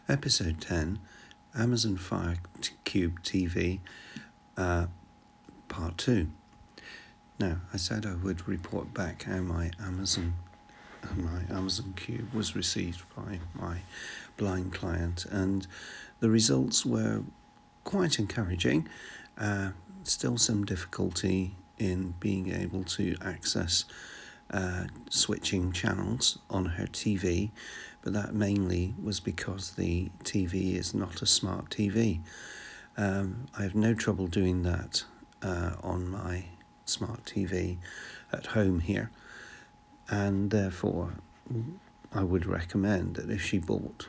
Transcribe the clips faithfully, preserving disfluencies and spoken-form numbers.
Episode ten, Amazon Fire Cube T V, uh, Part two. Now, I said I would report back how my Amazon my Amazon Cube was received by my blind client, and the results were quite encouraging. Uh, still some difficulty in being able to access uh, switching channels on her T V, but that mainly was because the T V is not a smart T V. Um, I have no trouble doing that uh, on my smart T V at home here, and therefore I would recommend that if she bought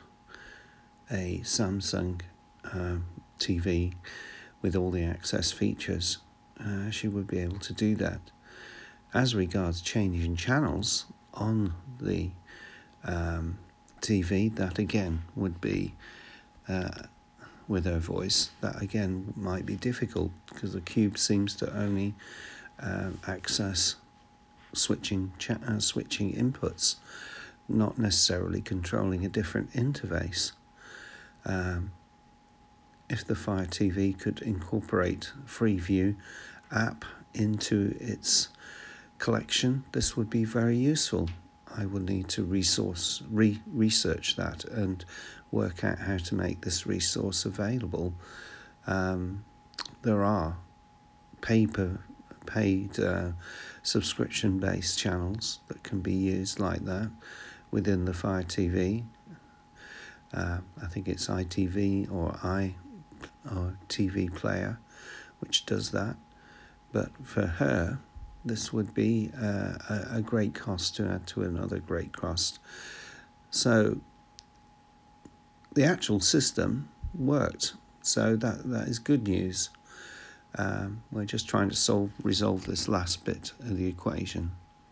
a Samsung uh, T V with all the access features, uh, she would be able to do that. As regards changing channels on the um, T V, that again would be uh, with her voice, that again might be difficult because the Cube seems to only um, access switching cha- uh, switching inputs, not necessarily controlling a different interface. Um, if the Fire T V could incorporate Freeview app into its collection, this would be very useful. I will need to resource re- research that and work out how to make this resource available. Um, there are paper paid uh, subscription-based channels that can be used like that within the Fire T V. Uh, I think it's I T V or I or T V Player, which does that. But for her, this would be uh, a, a great cost to add to another great cost. So the actual system worked. So that that is good news. Um, we're just trying to solve resolve this last bit of the equation.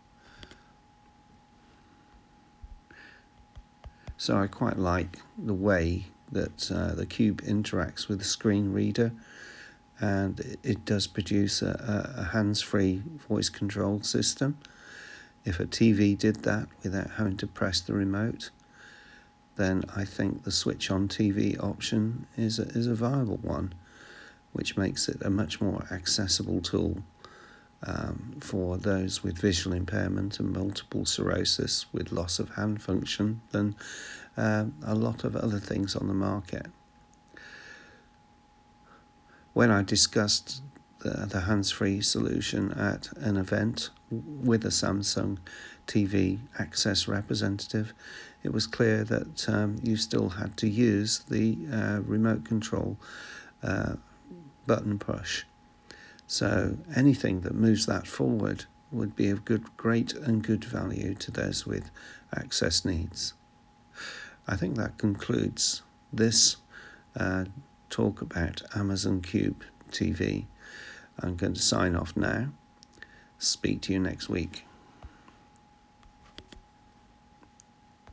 So I quite like the way that uh, the Cube interacts with the screen reader, and it, it does produce a, a hands-free voice control system. If a T V did that without having to press the remote, then I think the switch on T V option is a, is a viable one, which makes it a much more accessible tool um, for those with visual impairment and multiple sclerosis with loss of hand function than uh, a lot of other things on the market. When I discussed the, the hands-free solution at an event with a Samsung T V access representative, it was clear that um, you still had to use the uh, remote control uh, button push. So anything that moves that forward would be of good, great and good value to those with access needs. I think that concludes this uh, talk about Amazon Cube T V. I'm going to sign off now. Speak to you next week.